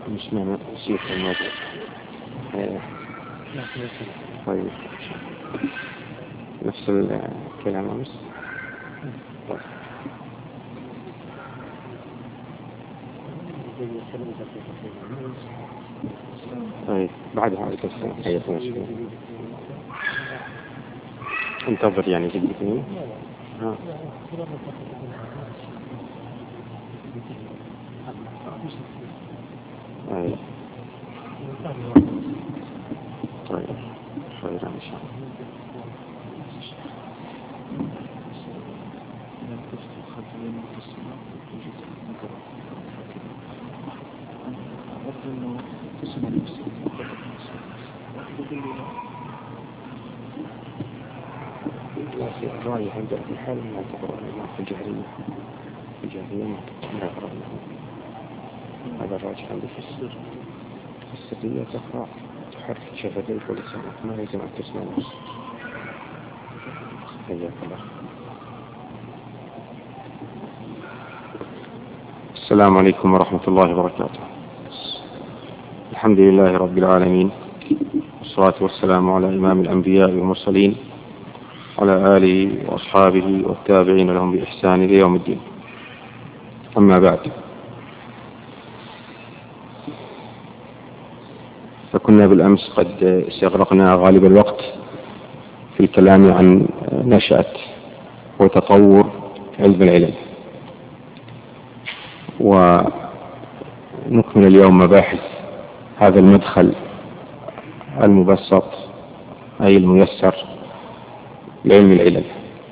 مش معنى شيء في الموضوع. طيب نفس الكلام أمس. طيب بعدها عليك السلام حياكم الله. انتظر يعني جدتني. طيب خير إن شاء الله. الرأي عند في الحال ما تقرأ لنا في الجاهلية ما تقرأ لنا. هذا الراجح عندي في السرية تقرأ تحرك شفتيك ولسانك ما لازم أن تسمع نفسك. حياك الله. السلام عليكم ورحمة الله وبركاته. الحمد لله رب العالمين، والصلاة والسلام على إمام الأنبياء والمرسلين على آله وأصحابه والتابعين لهم بإحسان إلى يوم الدين. أما بعد، فكنا بالأمس قد استغرقنا غالب الوقت في الكلام عن نشأة وتطور علم العلل، ونكمل اليوم مباحث هذا المدخل المبسط أي الميسر لعلم العلل.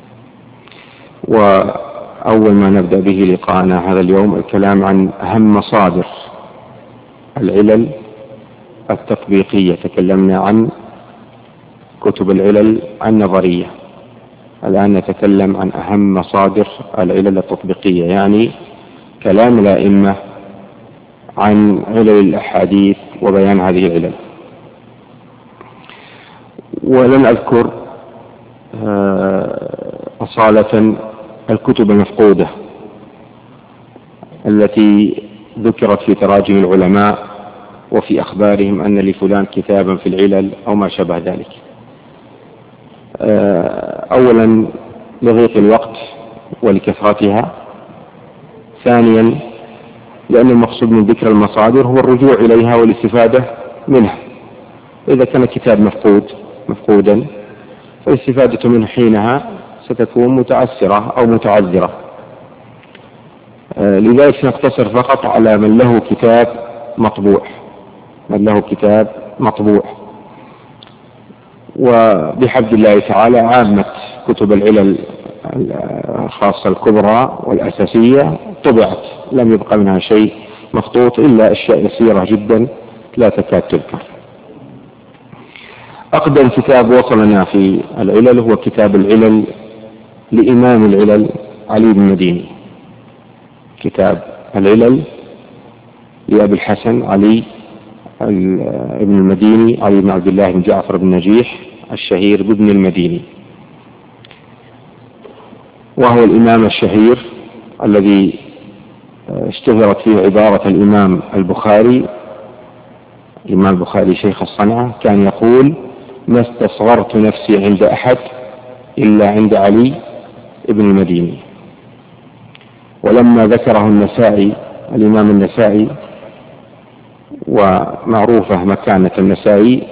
وأول ما نبدأ به لقاءنا هذا اليوم الكلام عن أهم مصادر العلل التطبيقية. تكلمنا عن كتب العلل النظرية، الآن نتكلم عن أهم مصادر العلل التطبيقية، يعني كلام الأئمة عن علل الأحاديث وبيان هذه العلل. ولن أذكر أصالة الكتب المفقودة التي ذكرت في تراجم العلماء وفي أخبارهم أن لفلان كتابا في العلل أو ما شابه ذلك. أولا لضيق الوقت ولكثرتها، ثانيا لأن المقصود من ذكر المصادر هو الرجوع إليها والاستفادة منها. إذا كان الكتاب مفقودا فالاستفادة منه حينها ستكون متعسرة أو متعذرة. لذلك نقتصر فقط على من له كتاب مطبوع، وبحمد الله تعالى عامة كتب العلل الخاصة الكبرى والأساسية طبعت، لم يبقى منها شيء مخطوط إلا أشياء يسيرة جدا لا تكاد تذكر. أقدم كتاب وصلنا في العلل هو كتاب العلل لإمام العلل علي بن المديني. كتاب العلل لأبي الحسن علي ابن المديني، علي بن عبد الله بن جعفر بن نجيح الشهير بابن المديني، وهو الإمام الشهير الذي اشتهرت فيه عبارة الإمام البخاري. الإمام البخاري شيخ الصنعة كان يقول: ما استصغرت نفسي عند أحد إلا عند علي ابن المديني. ولما ذكره النسائي، الإمام النسائي، ومعروفة مكانة النسائي،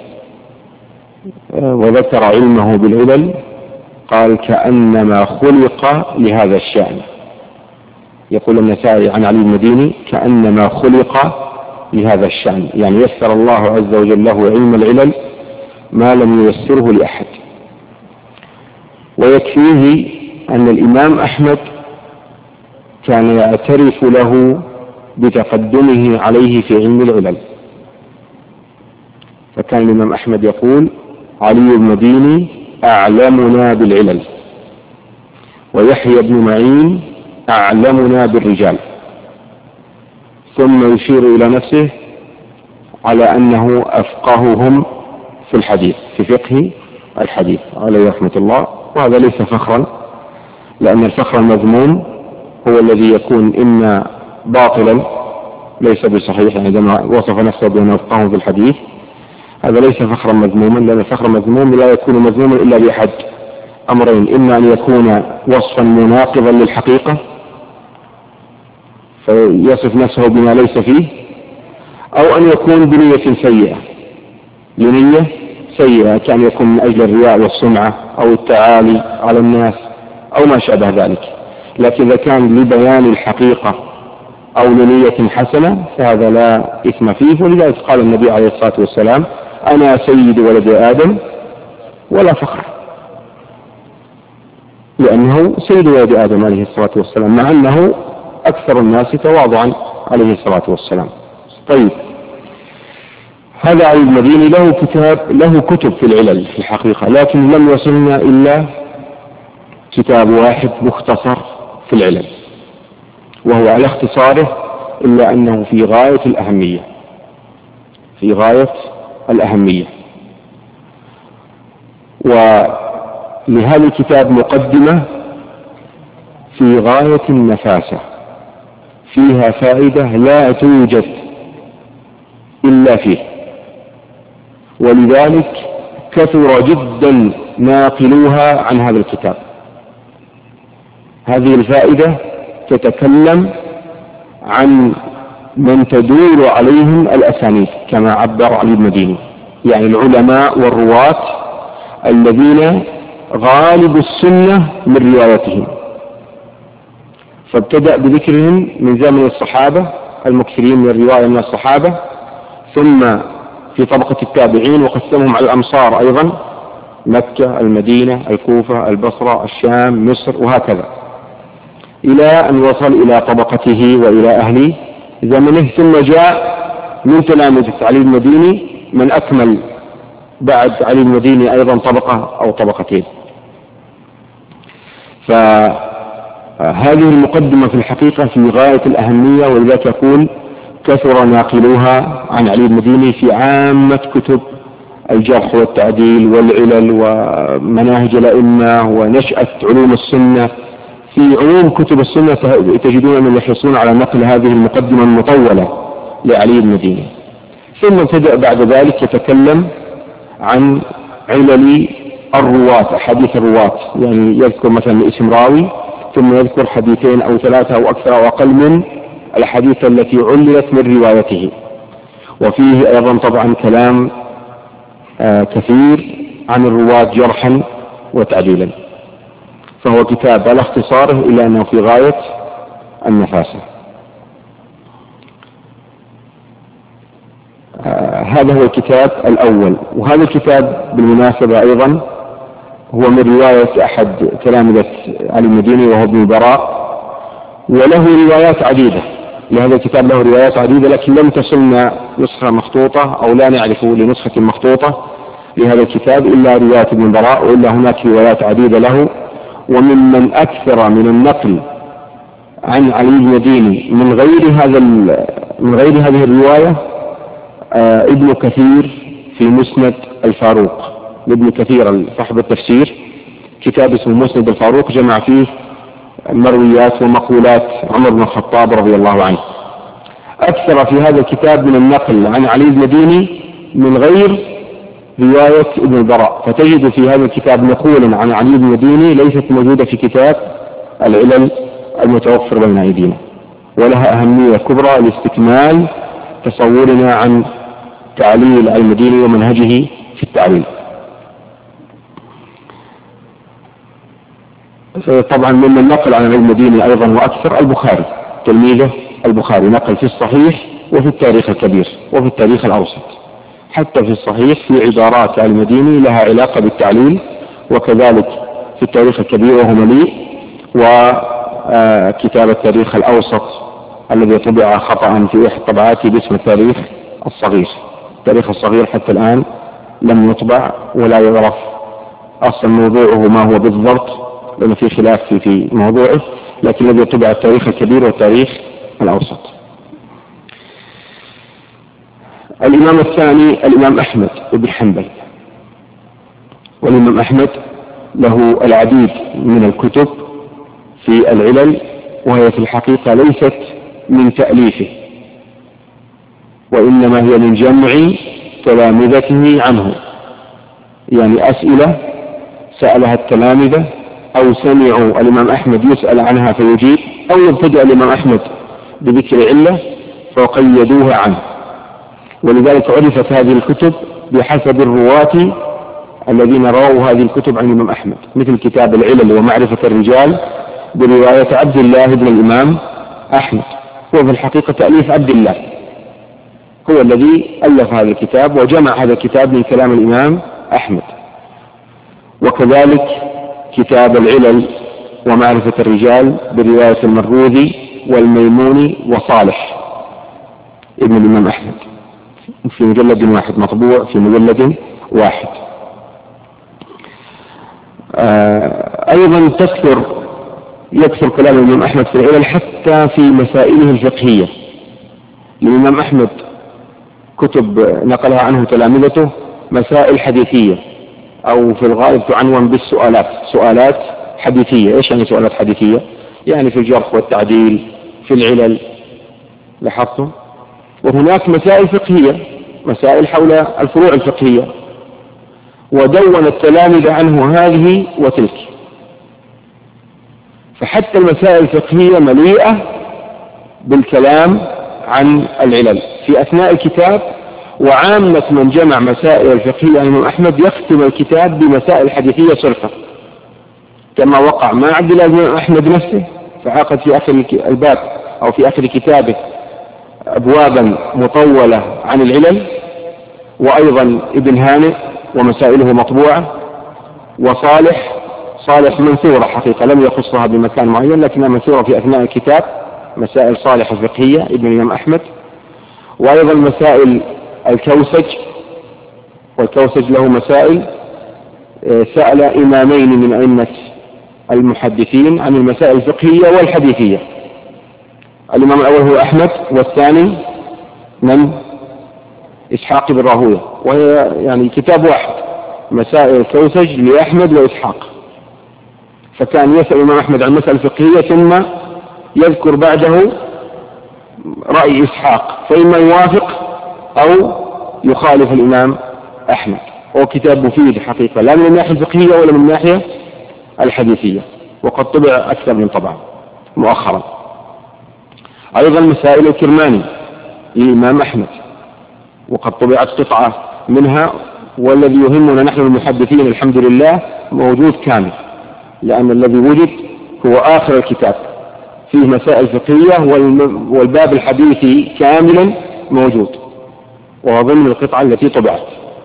وذكر علمه بالعلل، قال: كأنما خلق لهذا الشأن. يقول النسائي عن علي المديني: كأنما خلق لهذا الشأن، يعني يسر الله عز وجل له علم العلل ما لم ييسره لأحد. ويكفيه أن الإمام أحمد كان يعترف له بتقدمه عليه في علم العلل، فكان الإمام أحمد يقول: علي المديني أعلمنا بالعلل، ويحيى بن معين أعلمنا بالرجال، ثم يشير إلى نفسه على أنه أفقههم في الحديث، في فقه الحديث عليه رحمة الله. وهذا ليس فخرا، لأن الفخر المذموم هو الذي يكون إما باطلا ليس بصحيح عندما وصف نفسه بأنه فقه في الحديث. هذا ليس فخرا مذموما، لأن الفخر المذموم لا يكون مذموما إلا بأحد أمرين: إما أن يكون وصفا مناقضا للحقيقة فيصف نفسه بما ليس فيه، أو أن يكون بنية سيئة، بنية سيئة كان يكون من أجل الرياء والسمعة أو التعالي على الناس أو ما شابه ذلك. لكن إذا كان لبيان الحقيقة أو لنية حسنة فهذا لا إثم فيه. ولذلك قال النبي عليه الصلاة والسلام: أنا سيد ولد آدم ولا فخر، لأنه سيد ولد آدم عليه الصلاة والسلام، مع أنه أكثر الناس تواضعا عليه الصلاة والسلام. طيب، هذا علي المديني له كتب في العلل في الحقيقة، لكن لم يصلنا إلا كتاب واحد مختصر في العلل، وهو على اختصاره، إلا أنه في غاية الأهمية، في غاية الأهمية. ولهذا الكتاب مقدمة في غاية النفاسة، فيها فائدة لا توجد إلا فيه، ولذلك كثر جدا ناقلوها عن هذا الكتاب. هذه الفائدة تتكلم عن من تدور عليهم الأسانيد كما عبر علي المديني، يعني العلماء والرواة الذين غالب السنة من روايتهم، فابتدأ بذكرهم من زمن الصحابة المكثرين من الرواية من الصحابة، ثم في طبقة التابعين، وقسمهم على الأمصار أيضا: مكة، المدينة، الكوفة، البصرة، الشام، مصر، وهكذا، إلى أن وصل إلى طبقته وإلى أهل زمنه. ثم جاء من تلامذة علي المديني من أكمل بعد علي المديني أيضا طبقة أو طبقتين. فهذه المقدمة في الحقيقة في غاية الأهمية، ولذلك يقول: كثر ناقلوها عن علي المديني في عامة كتب الجرح والتعديل والعلل ومناهج الأئمة ونشأة علوم السنة. في عموم كتب السنة تجدون من يحرصون على نقل هذه المقدمة المطولة لعلي المديني. ثم ابتدأ بعد ذلك يتكلم عن علل الرواة، أحاديث الرواة، يعني يذكر مثلا اسم راوي ثم يذكر حديثين أو ثلاثة أو أكثر أو أقل من الحديث التي عللت من روايته. وفيه أيضا طبعا كلام كثير عن الرواة جرحا وتعديلا. فهو كتاب على اختصاره إلا أنه في غاية النفاسة. هذا هو الكتاب الأول. وهذا الكتاب بالمناسبة أيضا هو من رواية أحد تلامذة علي المديني وهو ابن البراء، وله روايات عديدة. لهذا الكتاب له روايات عديدة، لكن لم تصلنا نسخة مخطوطة أو لا نعرف لنسخة مخطوطة لهذا الكتاب إلا رواية ابن البراء، وإلا هناك روايات عديدة له. وممن أكثر من النقل عن علي المديني من غير هذه الرواية ابن كثير في مسند الفاروق. ابن كثير صاحب التفسير كتاب اسمه مسند الفاروق، جمع فيه مرويات ومقولات عمر بن الخطاب رضي الله عنه. أكثر في هذا الكتاب من النقل عن علي المديني من غير رواية ابن البراء، فتجد في هذا الكتاب نقولا عن علي المديني ليست موجودة في كتاب العلل المتوفر بين أيدينا، ولها أهمية كبرى لاستكمال تصورنا عن تعليل علي المديني ومنهجه في التعليل. طبعا ممن نقل عن علي المديني أيضا وأكثر البخاري، تلميذه البخاري نقل في الصحيح وفي التاريخ الكبير وفي التاريخ الأوسط. حتى في الصحيح في عبارات علي المديني لها علاقة بالتعليل، وكذلك في التاريخ الكبير وهو مليء، وكتاب التاريخ الأوسط الذي طبع خطأ في إحدى طبعاته باسم التاريخ الصغير. التاريخ الصغير حتى الآن لم يطبع ولا يعرف أصلا موضوعه ما هو بالضبط، لأنه في خلاف في موضوعه، لكن الذي طبع التاريخ الكبير والتاريخ الأوسط. الإمام الثاني الإمام أحمد بن حنبل، والإمام أحمد له العديد من الكتب في العلل، وهي في الحقيقة ليست من تأليفه، وإنما هي من جمع تلامذته عنه، يعني أسئلة سألها التلامذة أو سمعوا الإمام أحمد يسأل عنها فيجيب، أو يبتدأ الإمام أحمد بذكر علة فقيدوها عنه. ولذلك عرفت هذه الكتب بحسب الرواة الذين رووا هذه الكتب عن الإمام أحمد، مثل كتاب العلل ومعرفة الرجال برواية عبد الله بن الإمام أحمد، هو في الحقيقة تأليف عبد الله، هو الذي ألف هذا الكتاب وجمع هذا الكتاب من كلام الإمام أحمد. وكذلك كتاب العلل ومعرفة الرجال برواية المروذي والميموني وصالح ابن الإمام أحمد في مجلد واحد، مطبوع في مجلد واحد. أيضا يكثر كلام الإمام أحمد في العلل حتى في مسائله الفقهية. الإمام أحمد كتب نقلها عنه تلامذته مسائل حديثية، أو في الغالب تعنون بالسؤالات، سؤالات حديثية. إيش يعني سؤالات حديثية؟ يعني في الجرح والتعديل، في العلل، لاحظتم؟ وهناك مسائل فقهية، مسائل حول الفروع الفقهية، ودون التلامذة عنه هذه وتلك. فحتى المسائل الفقهية مليئة بالكلام عن العلل في أثناء الكتاب. وعامة من جمع مسائل الفقهية عن الإمام أحمد يختم الكتاب بمسائل حديثية صرفة، كما وقع مع عبد الله بن أحمد نفسه، فعقد في آخر الباب أو في آخر كتابه أبوابا مطولة عن العلل، وأيضا ابن هانئ ومسائله مطبوعة، صالح منثورة حقيقة لم يخصها بمكان معين، لكنها منثورة في أثناء الكتاب، مسائل صالح الفقهية ابن الإمام أحمد. وأيضا مسائل الكوسج، والكوسج له مسائل سأل إمامين من أئمة المحدثين عن المسائل الفقهية والحديثية. الإمام الأول هو أحمد، والثاني من؟ إسحاق بن راهويه، وهي يعني كتاب واحد، مسائل الكوسج لأحمد وإسحاق. فكان يسأل الإمام أحمد عن مسألة فقهية ثم يذكر بعده رأي إسحاق، فإما يوافق أو يخالف الإمام أحمد. هو كتاب مفيد حقيقة، لا من الناحية الفقهية ولا من الناحية الحديثية، وقد طبع أكثر من طبعا مؤخرا. أيضا مسائل الكرماني للإمام أحمد، وقد طبعت قطعة منها، والذي يهمنا نحن المحدثين الحمد لله موجود كامل، لأن الذي وجد هو آخر الكتاب فيه مسائل فقهية، والباب الحديثي كاملا موجود، وهو ضمن القطعة التي طبعت.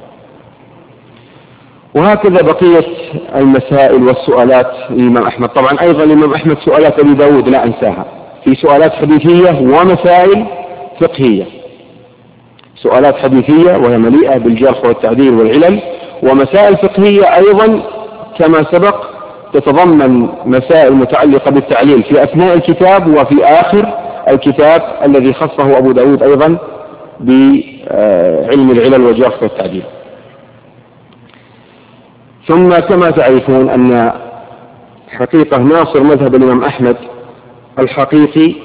وهكذا بقية المسائل والسؤالات للإمام أحمد. طبعا أيضا الإمام أحمد سؤالات أبي داود لا أنساها، في سؤالات حديثية ومسائل فقهية، سؤالات حديثية وهي مليئة بالجرح والتعديل والعلل، ومسائل فقهية أيضا كما سبق تتضمن مسائل متعلقة بالتعليل في أثناء الكتاب وفي آخر الكتاب الذي خصه أبو داود أيضا بعلم العلل والجرح والتعديل. ثم كما تعرفون أن حقيقة ناصر مذهب الإمام أحمد الحقيقي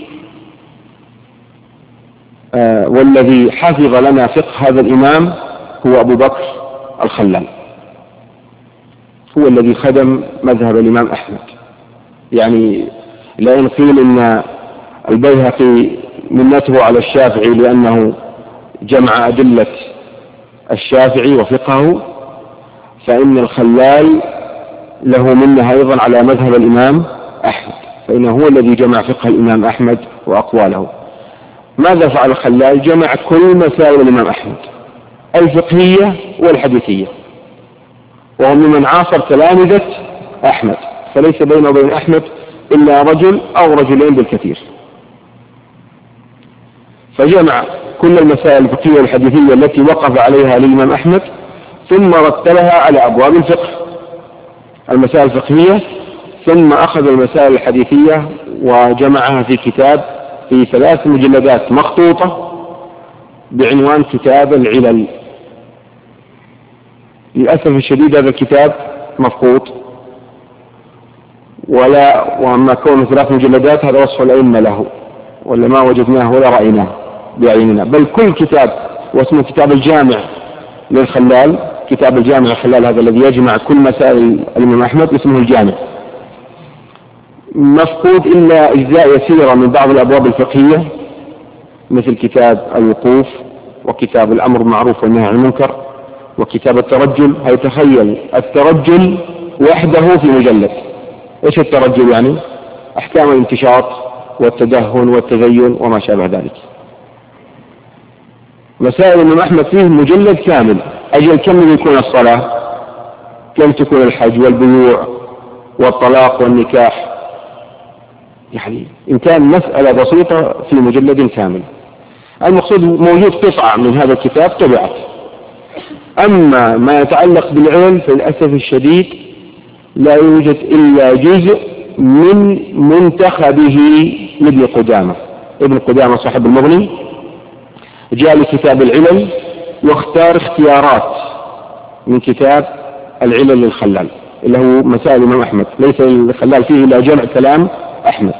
والذي حفظ لنا فقه هذا الإمام هو أبو بكر الخلال، هو الذي خدم مذهب الإمام أحمد. يعني لا نقول إن البيهقي منته على الشافعي لأنه جمع أدلة الشافعي وفقهه، فإن الخلال له منها أيضا على مذهب الإمام أحمد، فإنه هو الذي جمع فقه الإمام أحمد وأقواله. ماذا فعل الخلال؟ جمع كل مسائل الإمام أحمد الفقهية والحديثية، وهو ممن عاصر تلامذة أحمد، فليس بينه وبين أحمد إلا رجل أو رجلين بالكثير. فجمع كل المسائل الفقهية والحديثية التي وقف عليها الإمام أحمد، ثم رتبها على أبواب الفقه، المسائل الفقهية، ثم أخذ المسائل الحديثية وجمعها في كتاب في 3 مجلدات مخطوطة بعنوان كتاب العلل. للأسف الشديد هذا الكتاب مفقود، وأما كونه 3 مجلدات هذا وصف الأئمة له، ولا ما وجدناه ولا رأيناه، بأعيننا، بل كل كتاب واسمه كتاب الجامع للخلال، كتاب الجامع الخلال هذا الذي يجمع كل مسائل الإمام أحمد اسمه الجامع، مفقود إلا أجزاء يسيرة من بعض الأبواب الفقهية مثل كتاب الوقوف وكتاب الأمر بالمعروف والنهي عن المنكر وكتاب الترجل. هيتخيل الترجل وحده في مجلد. إيش الترجل يعني؟ أحكام الانتشاط والتدهن والتزين وما شابه ذلك. مسائل الإمام أحمد فيه مجلد كامل. أجل كم يكون الصلاة، كم تكون الحج والبيوع والطلاق والنكاح، يعني إن كان مسألة بسيطة في مجلد كامل. المقصود موجود قطعة من هذا الكتاب طبعت. أما ما يتعلق بالعلم فللأسف الشديد لا يوجد إلا جزء من منتخبه لابن قدامة. ابن قدامة صاحب المغني جاء لكتاب العلل واختار اختيارات من كتاب العلل للخلال اللي هو مسائل الإمام أحمد، ليس الخلال فيه إلا جمع كلام أحمد،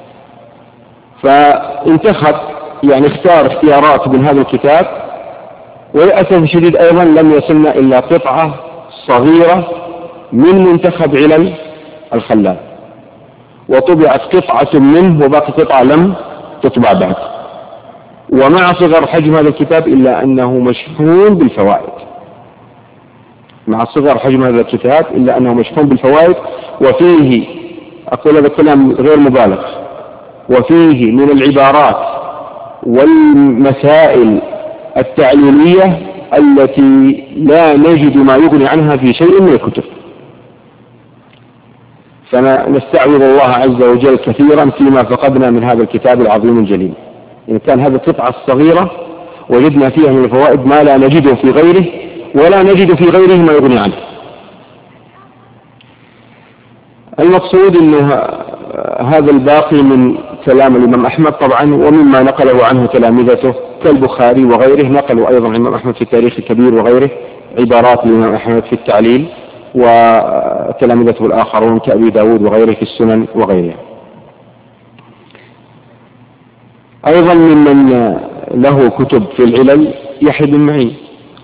فانتخب يعني اختار اختيارات من هذا الكتاب. وللأسف الشديد أيضا لم يصلنا إلا قطعة صغيرة من منتخب علل الخلال، وطبعت قطعة منه وباقي قطعة لم تطبع بعد. ومع صغر حجم هذا الكتاب إلا أنه مشحون بالفوائد، مع صغر حجم هذا الكتاب إلا أنه مشحون بالفوائد. وفيه، أقول هذا الكلام غير مبالغ، وفيه من العبارات والمسائل التعليلية التي لا نجد ما يغني عنها في شيء من الكتب. فنستعوذ الله عز وجل كثيرا فيما فقدنا من هذا الكتاب العظيم الجليل. إن كان هذه القطعة الصغيرة وجدنا فيها من الفوائد ما لا نجده في غيره، ولا نجد في غيره ما يغني عنه. المقصود أنه هذا الباقي من كلام الإمام أحمد طبعا، ومما نقله عنه تلامذته كالبخاري وغيره، نقلوا أيضا الإمام أحمد في التاريخ الكبير وغيره عبارات الإمام أحمد في التعليل، وتلامذته الآخرون كأبي داود وغيره في السنن وغيره. أيضا ممن له كتب في العلل يحيى بن معين،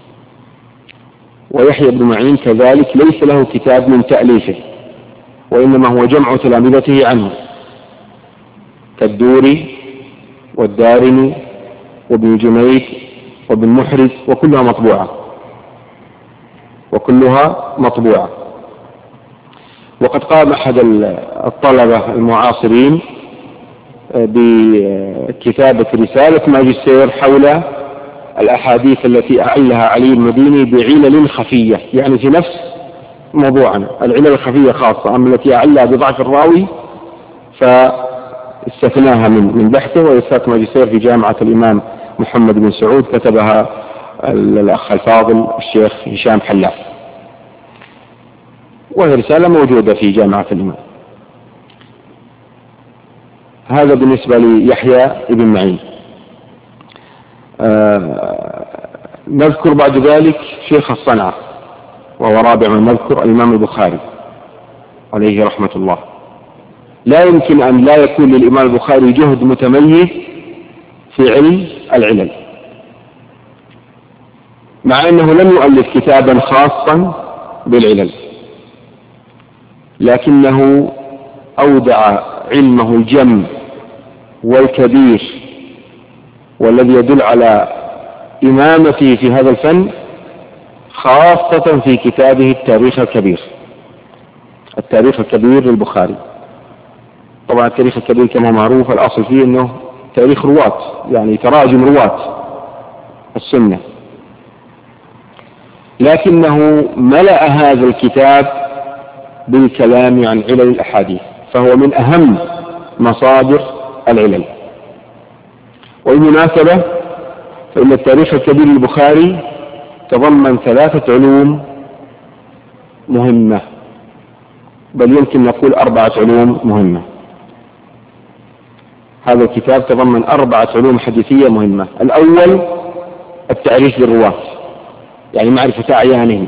ويحيى بن معين كذلك ليس له كتاب من تأليفه، وإنما هو جمع تلامذته عنه كالدوري والدارمي وابن جنيد وابن محرز، وكلها مطبوعة. وقد قام أحد الطلبة المعاصرين بكتابة رسالة ماجستير حول الأحاديث التي أعلها علي المديني بعلل خفية، يعني في نفس موضوعنا العلل الخفية خاصة، أما التي أعلها بضعف الراوي فاستثناها من بحثه. ورسالة ماجستير في جامعة الإمام محمد بن سعود كتبها الأخ الفاضل الشيخ هشام حلاف، وهي رسالة موجودة في جامعة الإمام. هذا بالنسبة ليحيى بن معين. نذكر بعد ذلك شيخ الصنعة، وهو رابع من نذكر الإمام البخاري عليه رحمة الله. لا يمكن أن لا يكون للإمام البخاري جهد متميز في علم العلل، مع أنه لم يؤلف كتابا خاصا بالعلل، لكنه أودع علمه الجم والكبير والذي يدل على إمامته في هذا الفن، خاصة في كتابه التاريخ الكبير. التاريخ الكبير للبخاري، طبعا التاريخ الكبير كما معروف الأصل فيه أنه تاريخ رواة، يعني تراجم رواة السنة، لكنه ملأ هذا الكتاب بالكلام عن علل الأحاديث، فهو من أهم مصادر العلل. والمناسبة فإن التاريخ الكبير للبخاري تضمن 3 علوم مهمة، بل يمكن نقول 4 علوم مهمة. هذا الكتاب تضمن 4 علوم حديثية مهمة. الأول التعريف بالرواة، يعني معرفة أعيانهم،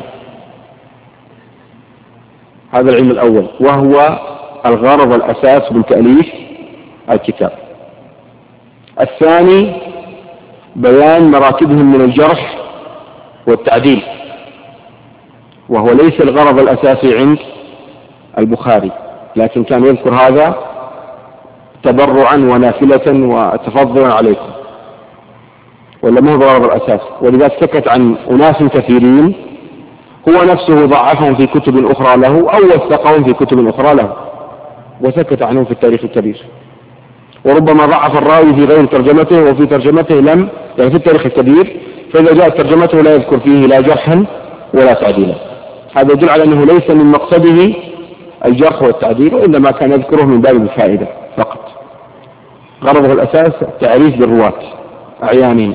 هذا العلم الأول، وهو الغرض الأساس من تأليف الكتاب. الثاني بيان مراتبهم من الجرح والتعديل، وهو ليس الغرض الأساسي عند البخاري، لكن كان يذكر هذا تبرعا ونافلة وتفضلا عليكم، ولا ما هو الغرض الأساسي. ولذلك سكت عن أناس كثيرين هو نفسه ضعفهم في كتب أخرى له أو وثقهم في كتب أخرى له، وسكت عنهم في التاريخ الكبير. وربما ضعف الراوي في غير ترجمته، وفي ترجمته لم، يعني في التاريخ الكبير، فإذا جاءت ترجمته لا يذكر فيه لا جرحا ولا تعديلا. هذا يدل على أنه ليس من مقصده الجرح والتعديل، وإنما كان يذكره من باب الفائدة فقط. غرضه الأساس التعريف بالرواة أعيانهم.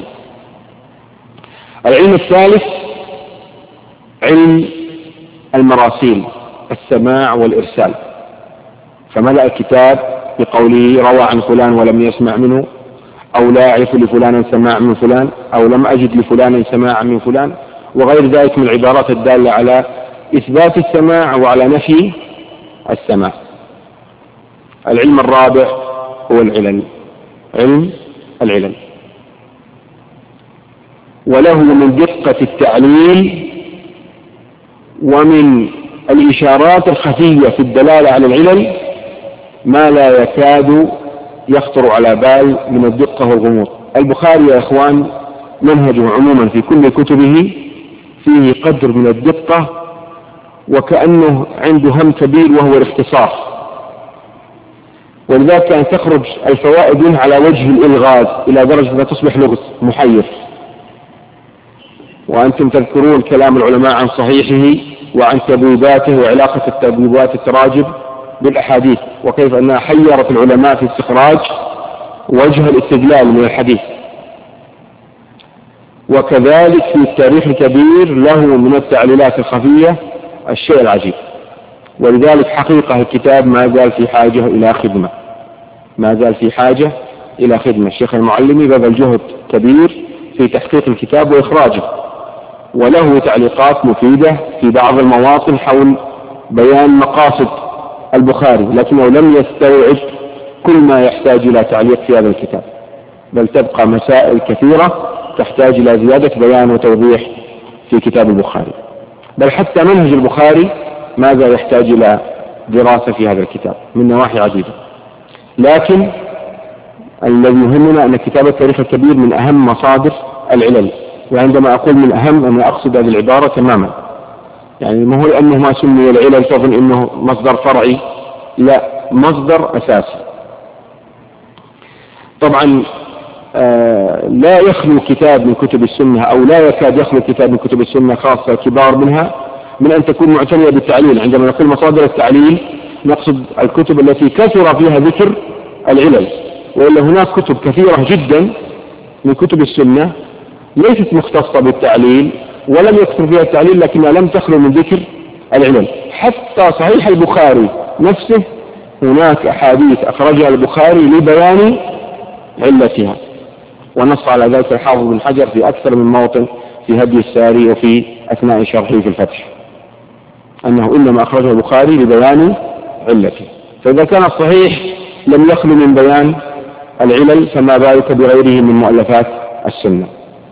العلم الثالث علم المراسيل، السماع والإرسال، فملأ الكتاب بقوله روى عن فلان ولم يسمع منه، أو لا أعرف لفلان سماع من فلان، أو لم أجد لفلان سماع من فلان، وغير ذلك من العبارات الدالة على إثبات السماع وعلى نفي السماع. العلم الرابع هو العلل، علم العلل، وله من دقة التعليل ومن الإشارات الخفية في الدلالة على العلل ما لا يكاد يخطر على بال من الدقة والغموض. البخاري يا إخوان منهجه عموما في كل كتبه فيه قدر من الدقة، وكأنه عنده هم كبير وهو الاختصار، ولذلك كان تخرج الفوائد على وجه الإلغاز إلى درجة لا تصبح لغز محير. وأنتم تذكرون كلام العلماء عن صحيحه وعن تبويباته وعلاقة التبويبات التراجم بالأحاديث، وكيف أنها حيرت العلماء في استخراج وجه الاستدلال من الحديث. وكذلك في التاريخ الكبير له من التعليلات الخفية الشيء العجيب. ولذلك حقيقة الكتاب ما زال في حاجة إلى خدمة، ما زال في حاجة إلى خدمة. الشيخ المعلمي بذل جهد كبير في تحقيق الكتاب وإخراجه، وله تعليقات مفيدة في بعض المواطن حول بيان مقاصد البخاري، لكنه لم يستوعب كل ما يحتاج إلى تعليق في هذا الكتاب، بل تبقى مسائل كثيرة تحتاج إلى زيادة بيان وتوضيح في كتاب البخاري. بل حتى منهج البخاري ما زال يحتاج إلى دراسة في هذا الكتاب من نواحي عديدة. لكن الذي يهمنا أن كتاب التاريخ الكبير من أهم مصادر العلل، وعندما أقول من أهم أنا أقصد هذه العبارة تماما، يعني ما هو لأنه ما سمي العلل تظن أنه مصدر فرعي، لا، مصدر أساسي. طبعا لا يخلو كتاب من كتب السنة، أو لا يكاد يخلو كتاب من كتب السنة خاصة كبار منها من أن تكون معتنية بالتعليل. عندما نقول مصادر التعليل نقصد الكتب التي كثر فيها ذكر العلل، وإلا هناك كتب كثيرة جدا من كتب السنة ليست مختصة بالتعليل ولم يكثر فيها التعليل، لكنها لم تخلو من ذكر العلل. حتى صحيح البخاري نفسه هناك أحاديث أخرجها البخاري لبيان علتها، ونص على ذلك الحافظ بن حجر في أكثر من موطن في هدي الساري وفي أثناء شرحه في الفتح، أنه إنما أخرجه البخاري لبيان علته. فإذا كان الصحيح لم يخلو من بيان العلل فما بالك بغيره من مؤلفات السنة.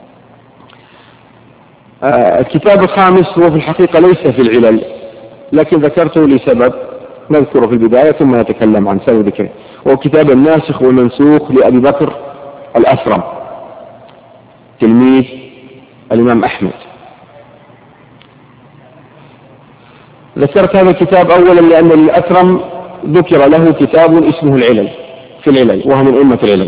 الكتاب الخامس هو في الحقيقة ليس في العلل، لكن ذكرته لسبب نذكره في البداية ثم نتكلم عن سبب ذكره، وهو كتاب الناسخ والمنسوخ لأبي بكر الأثرم تلميذ الإمام أحمد. ذكرت هذا الكتاب أولا لأن الأثرم ذكر له كتاب اسمه العلل في العلل، وهو من أمة العلل.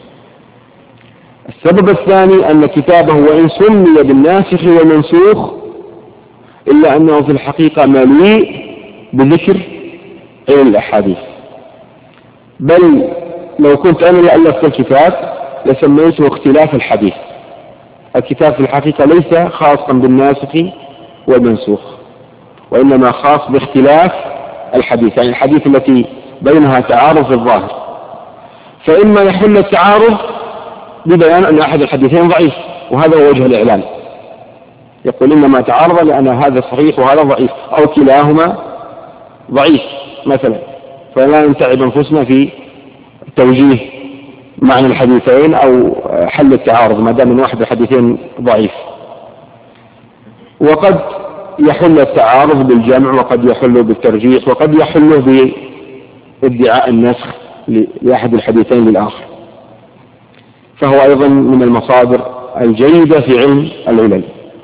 السبب الثاني أن كتابه وإن سمي بالناسخ والمنسوخ إلا أنه في الحقيقة مليء بذكر علل الأحاديث، بل لو كنت أنا لألفت الكتاب لسميته اختلاف الحديث. الكتاب في الحقيقة ليس خاصا بالناسخ والمنسوخ، وإنما خاص باختلاف الحديث، يعني الحديث التي بينها تعارض في الظاهر، فإما يحل التعارض ببيان أن أحد الحديثين ضعيف، وهذا هو وجه الإعلان، يقول إنما تعارض لأن هذا صحيح وهذا ضعيف، أو كلاهما ضعيف مثلا، فلا نتعب أنفسنا في توجيه معنى الحديثين أو حل التعارض ما دام من واحد الحديثين ضعيف. وقد يحل التعارض بالجمع، وقد يحل بالترجيح، وقد يحل بادعاء النسخ لأحد الحديثين للآخر. فهو أيضا من المصادر الجيدة في علم العلل.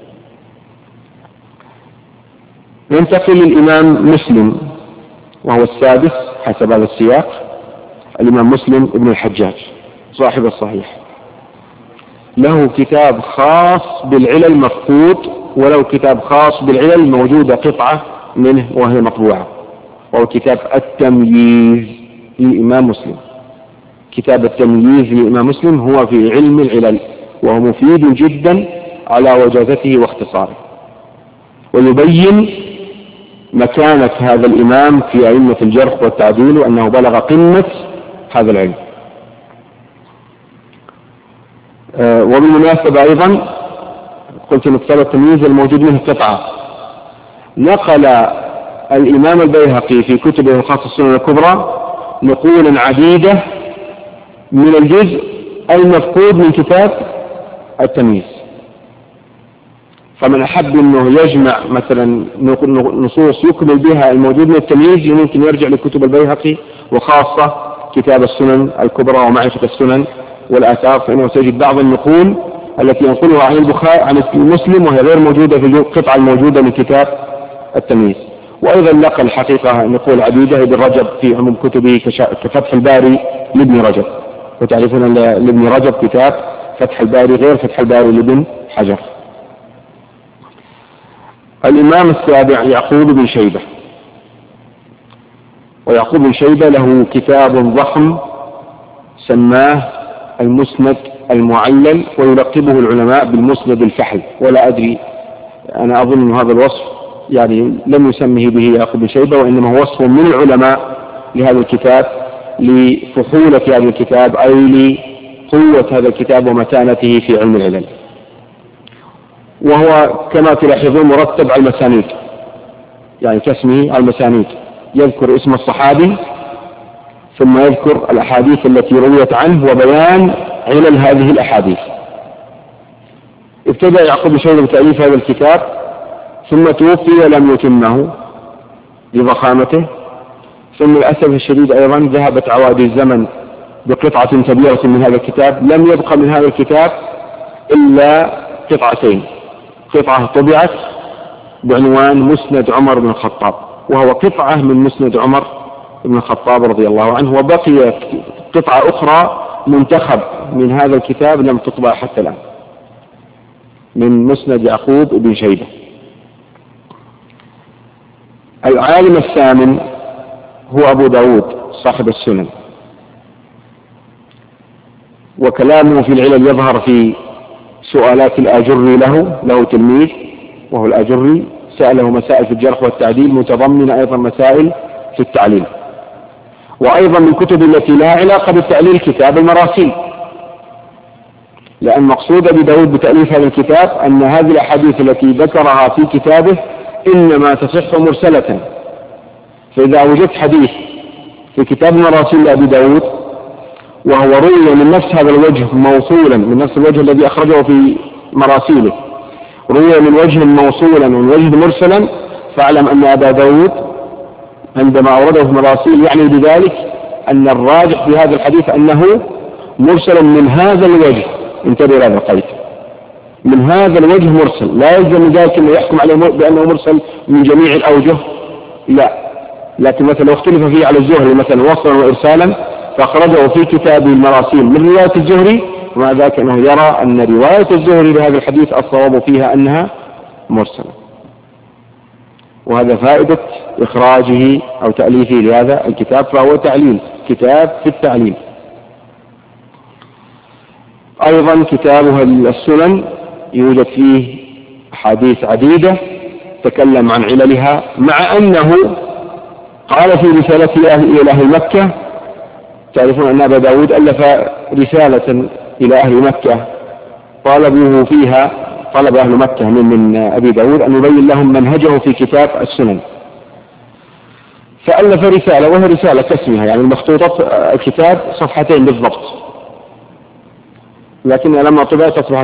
ننتقل للإمام مسلم وهو السادس حسب هذا السياق، الإمام مسلم ابن الحجاج صاحب الصحيح، له كتاب خاص بالعلل مفقود، وله كتاب خاص بالعلل موجودة قطعة منه وهي مطبوعة، وهو كتاب التمييز للإمام مسلم. كتاب التمييز للإمام مسلم هو في علم العلل، وهو مفيد جدا على وجازته واختصاره، ويبين مكانة هذا الإمام في أئمة الجرح والتعديل، وأنه بلغ قمة هذا العلم. وبالمناسبة أيضا قلت إن كتاب التمييز الموجود منه قطعة، نقل الإمام البيهقي في كتبه الخاصة السنن الكبرى نقولا عديدة من الجزء المفقود من كتاب التمييز. فمن أحب أنه يجمع مثلا نصوص يكمل بها الموجود من التمييز ممكن يرجع لكتب البيهقي، وخاصة كتاب السنن الكبرى ومعرفة السنن والآثار، فإنه سيجد بعض النقول التي ينقلها عن البخاري عن مسلم وهي غير موجودة في القطعة الموجودة من كتاب التمييز. وأيضا نقل حقيقة نقول عديدة ابن رجب في عموم كتبه كفتح الباري لابن رجب، وتعرفون لابن رجب كتاب فتح الباري غير فتح الباري لابن حجر. الإمام السابع يعقوب بن شيبة، ويعقوب بن شيبة له كتاب ضخم سماه المسند المعلل، ويلقبه العلماء بالمسند الفحل، ولا أدري، أنا أظن أن هذا الوصف يعني لم يسمه به يعقوب بن شيبة، وإنما هو وصف من العلماء لهذا الكتاب لفحولة هذا الكتاب أي لقوة هذا الكتاب ومتانته في علم العلل. وهو كما تلاحظون مرتب على المسانيد، يعني كاسمه على المسانيد، يذكر اسم الصحابي ثم يذكر الأحاديث التي رويت عنه وبيان علل هذه الأحاديث. ابتدأ يعقوب بن شيبة بتأليف هذا الكتاب ثم توفي ولم يتمه لضخامته، ثم للأسف الشديد أيضا ذهبت عوادي الزمن بقطعة كبيرة من هذا الكتاب، لم يبقى من هذا الكتاب إلا قطعتين، قطعة طبعت بعنوان مسند عمر بن الخطاب، وهو قطعة من مسند عمر بن الخطاب رضي الله عنه، وبقي قطعة أخرى منتخب من هذا الكتاب لم تطبع حتى الآن من مسند يعقوب بن شيبة. العالم الثامن هو أبو داود صاحب السنن، وكلامه في العلل يظهر في سؤالات الآجري له تلميذ وهو الآجري سأله مسائل في الجرح والتعديل متضمنة أيضا مسائل في التعليل. وأيضا من الكتب التي لها علاقة بالتعليل كتاب المراسيل، لأن مقصود أبي داود بتأليف هذا الكتاب أن هذه الأحاديث التي ذكرها في كتابه إنما تصح مرسلة، فإذا وجدت حديث في كتاب المراسيل لأبي داود وهو روي من نفس هذا الوجه موصولا من نفس الوجه الذي أخرجه في مراسيله، روي من وجه موصولا ومن وجه مرسلا، فاعلم أن أبا داود عندما أورده في مراسيل يعني بذلك أن الراجح في هذا الحديث أنه مرسل من هذا الوجه. انتبه هذا القيد، من هذا الوجه مرسل، لا يلزم ذلك أنه يحكم عليه بأنه مرسل من جميع الأوجه، لا، لكن مثلا اختلف فيه على الزهري مثلا وصلا وإرسالا فأخرجه في كتاب المراسيل من رواية الزهري، ومع ذلك أنه يرى أن رواية الزهري لهذا الحديث الصواب فيها أنها مرسلة. وهذا فائدة إخراجه أو تأليفه لهذا الكتاب، فهو تعليل، كتاب في التعليل. أيضا كتابه السنن يوجد فيه أحاديث عديدة تكلم عن عللها، مع أنه قال في رسالته إلى أهل مكة، تعرفون أن أبا داود ألف رسالة إلى أهل مكة طلبه فيها، طلب أهل مكة من أبي داود أن يبين لهم منهجه في كتاب السنن، فألف رسالة وهي رسالة كاسمها، يعني المخطوطة الكتاب صفحتين بالضبط، لكن لما طبعت أصبحت